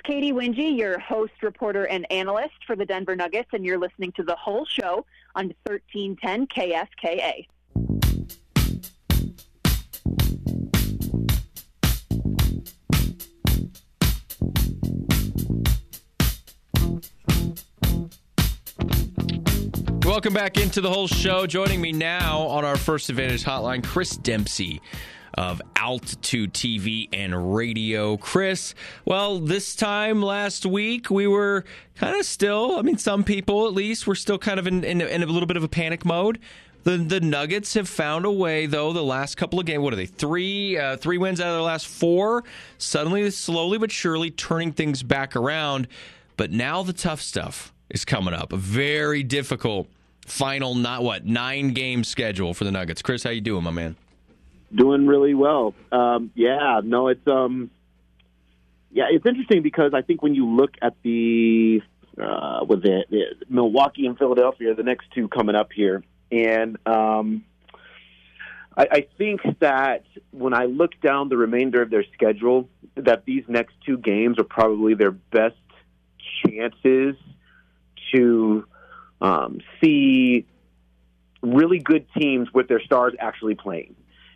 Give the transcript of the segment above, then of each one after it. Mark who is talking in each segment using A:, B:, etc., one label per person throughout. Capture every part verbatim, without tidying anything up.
A: Katie Wingy, your host, reporter, and analyst for the Denver Nuggets, and you're listening to The Whole Show on thirteen ten K S K A.
B: Welcome back into The Whole Show. Joining me now on our First Advantage hotline, Chris Dempsey of Altitude T V and Radio. Chris, well, this time last week, we were kind of still, I mean, some people at least, were still kind of in, in, in a little bit of a panic mode. The the Nuggets have found a way, though, the last couple of games. What are they? Three uh, three wins out of the last four. Suddenly, slowly but surely, turning things back around. But now the tough stuff is coming up. A very difficult final, not what, nine-game schedule for the Nuggets. Chris, how you doing, my man?
C: Doing really well. Um, yeah, no, it's um, yeah, it's interesting because I think when you look at the uh, with it Milwaukee and Philadelphia, the next two coming up here, and um, I, I think that when I look down the remainder of their schedule, that these next two games are probably their best chances to um, see really good teams with their stars actually playing.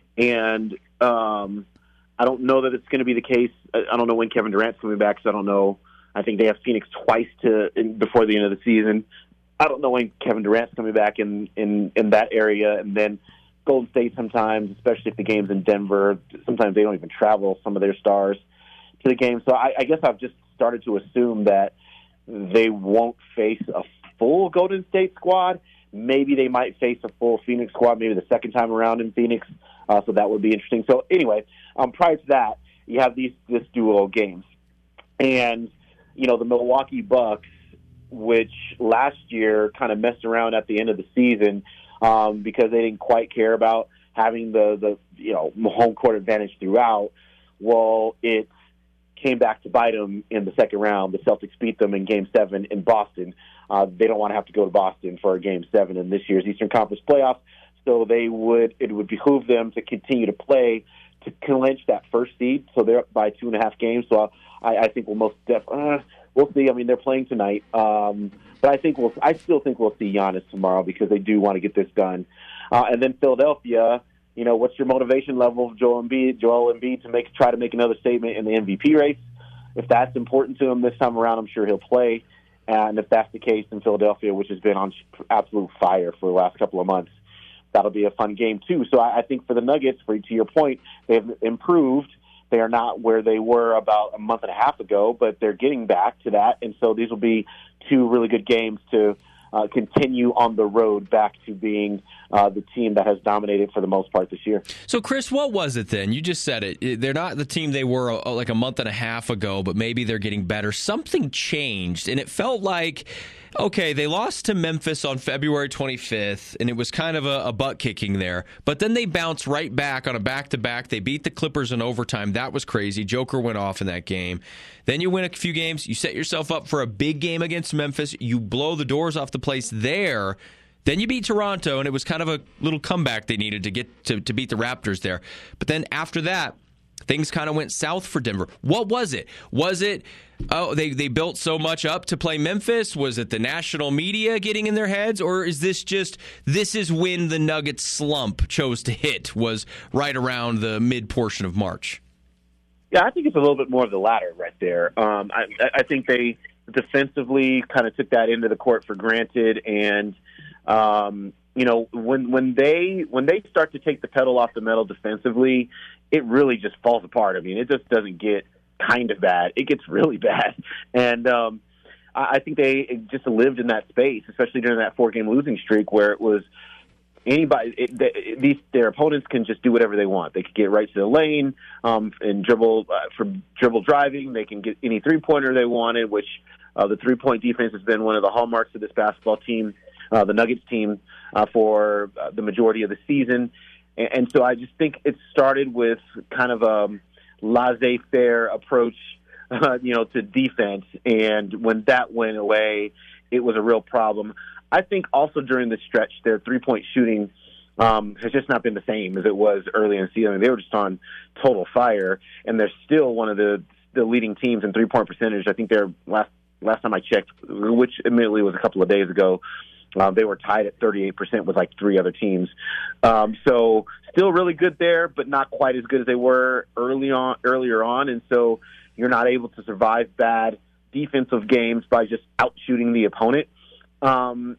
C: And um, I don't know that it's going to be the case. I don't know when Kevin Durant's coming back, so I don't know. I think they have Phoenix twice to in, before the end of the season. I don't know when Kevin Durant's coming back in, in, in that area. And then Golden State sometimes, especially if the game's in Denver, sometimes they don't even travel some of their stars to the game. So I, I guess I've just started to assume that they won't face a full Golden State squad. Maybe they might face a full Phoenix squad, maybe the second time around in Phoenix. Uh, so that would be interesting. So anyway, um, prior to that, you have these this duo of games. And, you know, the Milwaukee Bucks, which last year kind of messed around at the end of the season um, because they didn't quite care about having the, the, you know, home court advantage throughout. Well, it came back to bite them in the second round. The Celtics beat them in Game seven in Boston. Uh, they don't want to have to go to Boston for a Game seven in this year's Eastern Conference playoffs. So they would, it would behoove them to continue to play to clinch that first seed. So they're up by two and a half games. So I, I think we'll most definitely, uh, we'll see. I mean, they're playing tonight. Um, but I think we'll, I still think we'll see Giannis tomorrow because they do want to get this done. Uh, and then Philadelphia, you know, what's your motivation level of Joel Embiid, Joel Embiid to make, try to make another statement in the M V P race? If that's important to him this time around, I'm sure he'll play. And if that's the case in Philadelphia, which has been on absolute fire for the last couple of months, that'll be a fun game, too. So I, I think for the Nuggets, for, to your point, they've improved. They are not where they were about a month and a half ago, but they're getting back to that. And so these will be two really good games to uh, continue on the road back to being uh, the team that has dominated for the most part this year.
B: So, Chris, what was it then? You just said it. They're not the team they were uh, like a month and a half ago, but maybe they're getting better. Something changed, and it felt like, okay, they lost to Memphis on February twenty-fifth, and it was kind of a, a butt-kicking there. But then they bounced right back on a back-to-back. They beat the Clippers in overtime. That was crazy. Joker went off in that game. Then you win a few games. You set yourself up for a big game against Memphis. You blow the doors off the place there. Then you beat Toronto, and it was kind of a little comeback they needed to get to, to beat the Raptors there. But then after that, things kind of went south for Denver. What was it? Was it, oh, they, they built so much up to play Memphis? Was it the national media getting in their heads? Or is this just, this is when the Nuggets slump chose to hit, was right around the mid-portion of March?
C: Yeah, I think it's a little bit more of the latter right there. Um, I, I think they defensively kind of took that into the court for granted, and um, you know, when when they when they start to take the pedal off the metal defensively, it really just falls apart. I mean, it just doesn't get kind of bad; it gets really bad, and um, I, I think they just lived in that space, especially during that four-game losing streak where it was. Anybody, it, they, these their opponents can just do whatever they want. They could get right to the lane um, and dribble uh, from dribble driving. They can get any three pointer they wanted, which uh, the three point defense has been one of the hallmarks of this basketball team, uh, the Nuggets team, uh, for uh, the majority of the season. And, and so I just think it started with kind of a laissez-faire approach, uh, you know, to defense. And when that went away, it was a real problem. I think also during the stretch, their three-point shooting um, has just not been the same as it was early in the season. I mean, they were just on total fire, and they're still one of the the leading teams in three-point percentage. I think they're last last time I checked, which admittedly was a couple of days ago. Uh, they were tied at thirty-eight percent with like three other teams. Um, so still really good there, but not quite as good as they were early on, earlier on. And so you're not able to survive bad defensive games by just out-shooting the opponent. Um,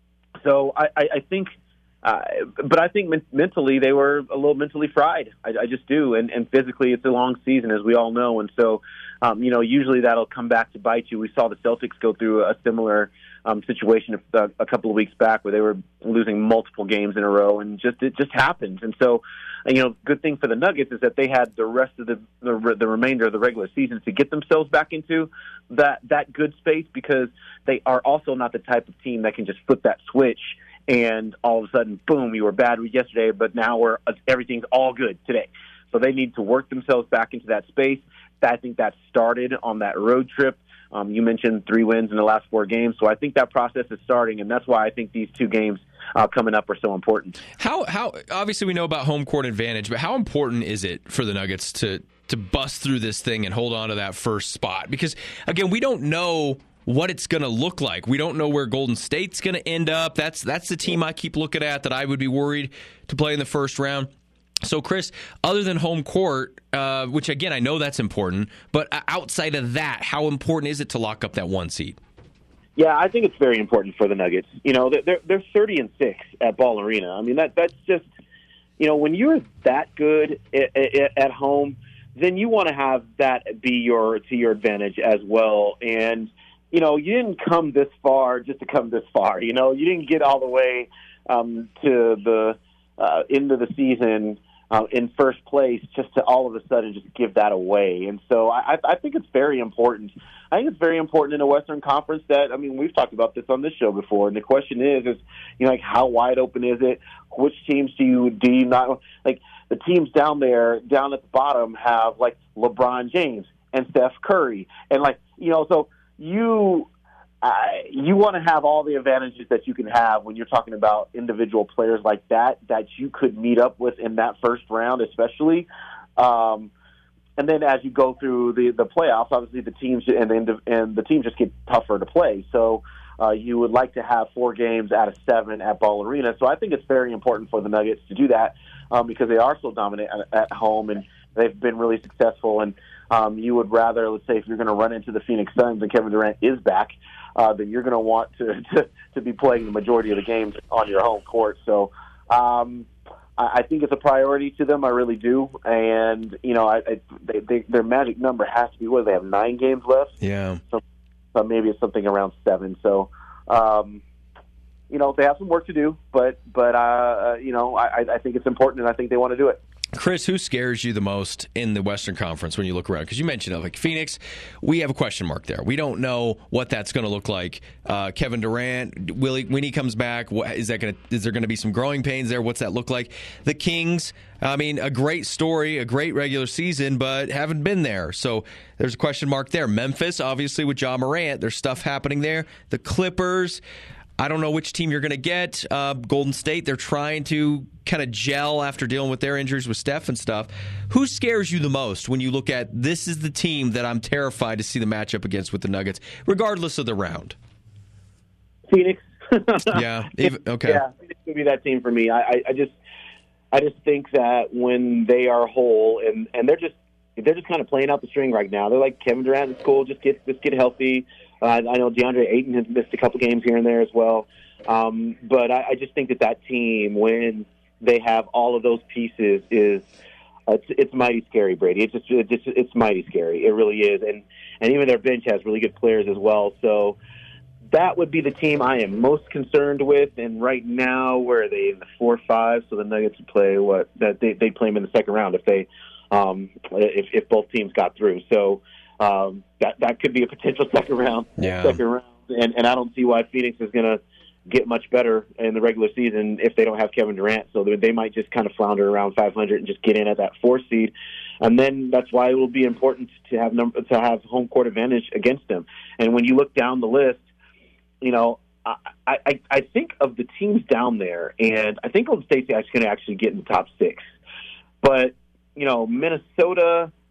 C: so I, I, I think, uh, but I think men- mentally they were a little mentally fried. I, I just do. And, and physically it's a long season, as we all know. And so, um, you know, usually that'll come back to bite you. We saw the Celtics go through a similar Um, situation a, a couple of weeks back where they were losing multiple games in a row, and just it just happened. And so, you know, good thing for the Nuggets is that they had the rest of the the, the remainder of the regular season to get themselves back into that that good space, because they are also not the type of team that can just flip that switch and all of a sudden, boom, you were bad yesterday, but now we're everything's all good today. So they need to work themselves back into that space. I think that started on that road trip. Um, you mentioned three wins in the last four games, so I think that process is starting, and that's why I think these two games uh, coming up are so important.
B: How how obviously we know about home court advantage, but how important is it for the Nuggets to to bust through this thing and hold on to that first spot? Because again, we don't know what it's going to look like. We don't know where Golden State's going to end up. That's that's the team I keep looking at that I would be worried to play in the first round. So, Chris, other than home court, uh, which, again, I know that's important, but outside of that, how important is it to lock up that one seed?
C: Yeah, I think it's very important for the Nuggets. You know, they're they're thirty and six at Ball Arena. I mean, that that's just, you know, when you're that good at, at, at home, then you want to have that be your to your advantage as well. And, you know, you didn't come this far just to come this far. You know, you didn't get all the way um, to the uh, end of the season Uh, in first place, just to all of a sudden just give that away. And so I, I think it's very important. I think it's very important in a Western Conference that, I mean, we've talked about this on this show before, and the question is, is you know, like, how wide open is it? Which teams do you do you not like? The teams down there, down at the bottom, have like LeBron James and Steph Curry, and like you know, so you. Uh, you want to have all the advantages that you can have when you're talking about individual players like that, that you could meet up with in that first round, especially. Um, and then as you go through the, the playoffs, obviously the teams and the, and the teams just get tougher to play. So uh, you would like to have four games out of seven at Ball Arena. So I think it's very important for the Nuggets to do that um, because they are so dominant at, at home, and they've been really successful. And um, you would rather, let's say, if you're going to run into the Phoenix Suns and Kevin Durant is back, Uh, then you're going to want to, to to be playing the majority of the games on your home court. So um, I, I think it's a priority to them. I really do. And you know, I, I, they, they, their magic number has to be what, they have nine games left.
B: Yeah.
C: So, so maybe it's something around seven. So um, you know, they have some work to do, but but uh, you know, I, I think it's important, and I think they want to do it.
B: Chris, who scares you the most in the Western Conference when you look around? Because you mentioned, like, Phoenix, we have a question mark there. We don't know what that's going to look like. Uh, Kevin Durant, will he, when he comes back, what, is that going to? Is there going to be some growing pains there? What's that look like? The Kings, I mean, a great story, a great regular season, but haven't been there. So there's a question mark there. Memphis, obviously, with Ja Morant, there's stuff happening there. The Clippers, I don't know which team you're going to get. Uh, Golden State, they're trying to kind of gel after dealing with their injuries with Steph and stuff. Who scares you the most when you look at this is the team that I'm terrified to see the matchup against with the Nuggets, regardless of the round?
C: Phoenix.
B: yeah. Even, okay.
C: Yeah, Phoenix would be that team for me. I, I, I just, I just think that when they are whole and, and they're just they're just kind of playing out the string right now. They're like Kevin Durant in school. Just get just get healthy. Uh, I know DeAndre Ayton has missed a couple games here and there as well. Um, but I, I just think that that team, when they have all of those pieces, is uh, it's, it's mighty scary, Brady. It's just it's, just, it's mighty scary. It really is. And, and even their bench has really good players as well. So that would be the team I am most concerned with. And right now, where are they in the four five? So the Nuggets would play what that they they play them in the second round if they um, if if both teams got through. So um, that that could be a potential second round.
B: Yeah.
C: Second round. And and I don't see why Phoenix is going to get much better in the regular season if they don't have Kevin Durant. So they might just kind of flounder around five hundred and just get in at that four seed. And then that's why it will be important to have number, to have home court advantage against them. And when you look down the list, you know, I, I, I think of the teams down there, and I think Golden State's going to actually get in the top six. But, you know, Minnesota,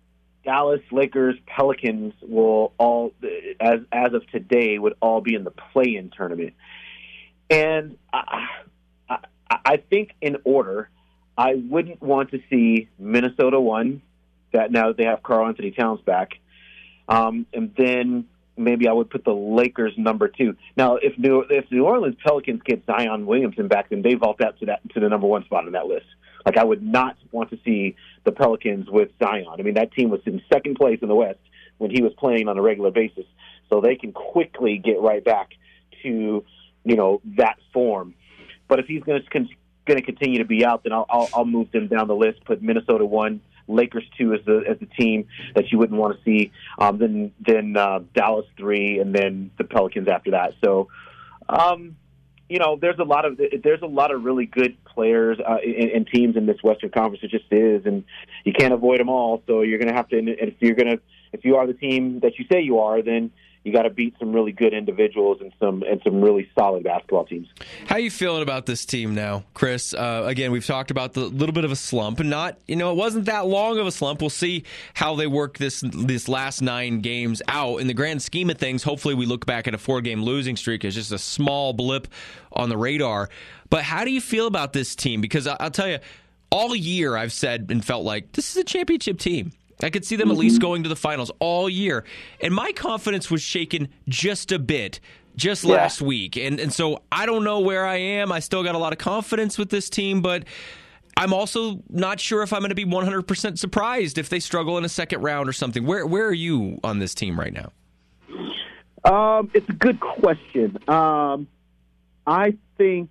C: Dallas, Lakers, Pelicans will all, as as of today, would all be in the play-in tournament. And I, I, I think in order, I wouldn't want to see Minnesota one, that now that they have Karl Anthony Towns back. Um, and then maybe I would put the Lakers number two. Now, if New if New Orleans Pelicans get Zion Williamson back, then they vault out to that to the number one spot on that list. Like, I would not want to see the Pelicans with Zion. I mean, that team was in second place in the West when he was playing on a regular basis. So they can quickly get right back to, you know, that form. But if he's going to con- going to continue to be out, then I'll, I'll I'll move them down the list. Put Minnesota one, Lakers two as the as the team that you wouldn't want to see. Um, then then uh, Dallas three, and then the Pelicans after that. So. Um, You know, there's a lot of there's a lot of really good players uh, and, and teams in this Western Conference. It just is, and you can't avoid them all. So you're going to have to. And if you're going to, if you are the team that you say you are, then you got to beat some really good individuals and some and some really solid basketball teams.
B: How are you feeling about this team now, Chris? Uh, again, we've talked about the little bit of a slump, and not, you know, it wasn't that long of a slump. We'll see how they work this this last nine games out. In the grand scheme of things, hopefully we look back at a four-game losing streak as just a small blip on the radar. But how do you feel about this team? Because I'll tell you, all year I've said and felt like this is a championship team. I could see them at least going to the finals all year. And my confidence was shaken just a bit just
C: yeah.
B: last week. And and so I don't know where I am. I still got a lot of confidence with this team, but I'm also not sure if I'm going to be one hundred percent surprised if they struggle in a second round or something. Where where are you on this team right now?
C: Um, it's a good question. Um, I think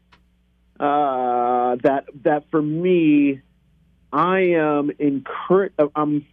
C: uh, that that for me, I am encouraged. I'm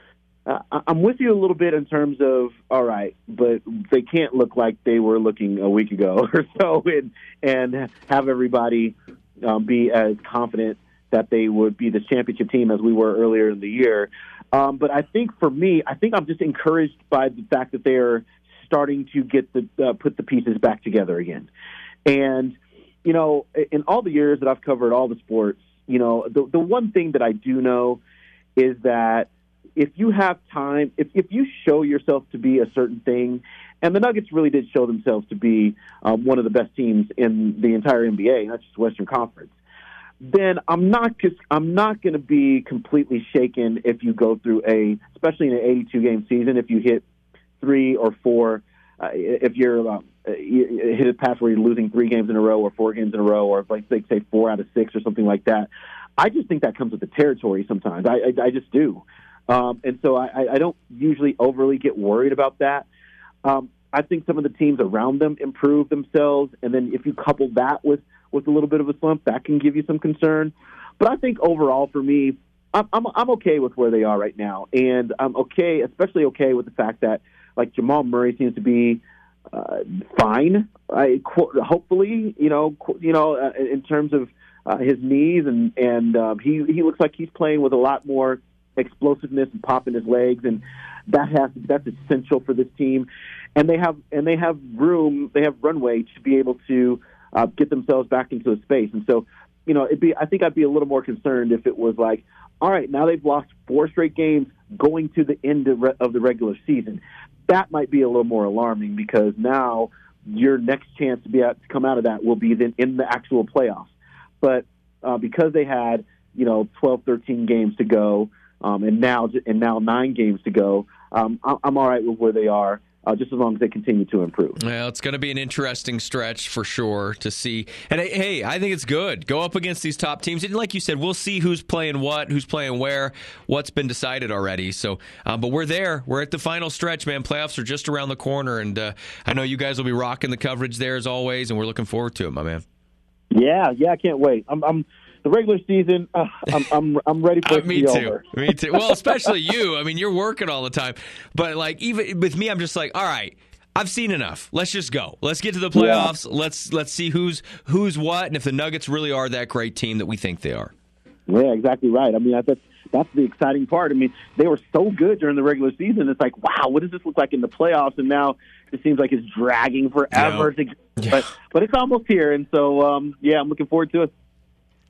C: uh, I'm with you a little bit in terms of all right, but they can't look like they were looking a week ago or so, and and have everybody um, be as confident that they would be the championship team as we were earlier in the year. Um, but I think for me, I think I'm just encouraged by the fact that they are starting to get the uh, put the pieces back together again, and you know, in all the years that I've covered all the sports. You know, the the one thing that I do know is that if you have time, if, if you show yourself to be a certain thing, and the Nuggets really did show themselves to be um, one of the best teams in the entire N B A, not just Western Conference, then I'm not just, I'm not going to be completely shaken if you go through a, especially in an eighty-two game season, if you hit three or four, uh, if you're uh, you hit a pass where you're losing three games in a row or four games in a row, or like they say four out of six or something like that. I just think that comes with the territory sometimes. I, I, I just do. Um, and so I, I don't usually overly get worried about that. Um, I think some of the teams around them improve themselves. And then if you couple that with, with a little bit of a slump, that can give you some concern. But I think overall for me, I'm, I'm, I'm okay with where they are right now. And I'm okay, especially okay with the fact that like Jamal Murray seems to be, Uh, fine. I hopefully, you know, you know, uh, in terms of uh, his knees, and and um, he he looks like he's playing with a lot more explosiveness and pop in his legs, and that has that's essential for this team. And they have and they have room, they have runway to be able to uh, get themselves back into a space. And so, you know, it'd be I think I'd be a little more concerned if it was like, all right, now they've lost four straight games going to the end of, re- of the regular season. That might be a little more alarming because now your next chance to be out, to come out of that will be then in the actual playoffs. But uh, because they had, you know, twelve, thirteen games to go, um, and now and now nine games to go, um, I'm all right with where they are. Uh, just as long as they continue to improve.
B: Well, it's going to be an interesting stretch for sure to see. And, hey, I think it's good. Go up against these top teams. And like you said, we'll see who's playing what, who's playing where, what's been decided already. So, uh, but we're there. We're at the final stretch, man. Playoffs are just around the corner. And uh, I know you guys will be rocking the coverage there as always, and we're looking forward to it, my man.
C: Yeah, yeah, I can't wait. I'm, I'm the regular season. Uh, I'm, I'm, I'm ready for it to
B: me
C: be
B: too.
C: over.
B: Me too. Well, especially you. I mean, you're working all the time. But like, even with me, I'm just like, all right, I've seen enough. Let's just go. Let's get to the playoffs. Yeah. Let's let's see who's who's what, and if the Nuggets really are that great team that we think they are.
C: Yeah, exactly right. I mean, that's that's the exciting part. I mean, they were so good during the regular season. It's like, wow, what does this look like in the playoffs? And now it seems like it's dragging forever.
B: Yeah.
C: To, but but it's almost here, and so um, yeah, I'm looking forward to it.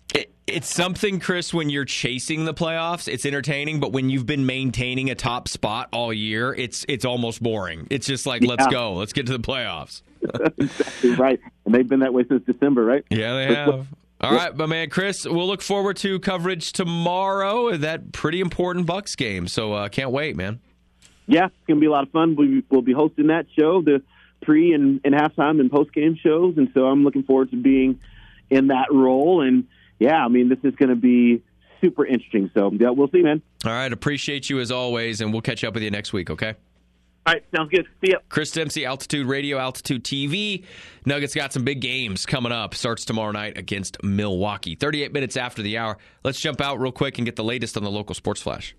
B: It, it's something, Chris, when you're chasing the playoffs, it's entertaining, but when you've been maintaining a top spot all year, it's it's almost boring. It's just like, yeah. let's go. Let's get to the playoffs.
C: Exactly right. And they've been that way since December, right?
B: Yeah, they have. All right, my man, Chris, we'll look forward to coverage tomorrow, that pretty important Bucks game. So uh, can't wait, man.
C: Yeah, it's going to be a lot of fun. We, we'll be hosting that show, the pre and, and halftime and post-game shows, and so I'm looking forward to being in that role. And, yeah, I mean, this is going to be super interesting. So, yeah, we'll see, man.
B: All right, appreciate you as always, and we'll catch up with you next week, okay?
C: All right, sounds good. See ya.
B: Chris Dempsey, Altitude Radio, Altitude T V. Nuggets got some big games coming up. Starts tomorrow night against Milwaukee. thirty-eight minutes after the hour. Let's jump out real quick and get the latest on the local sports flash.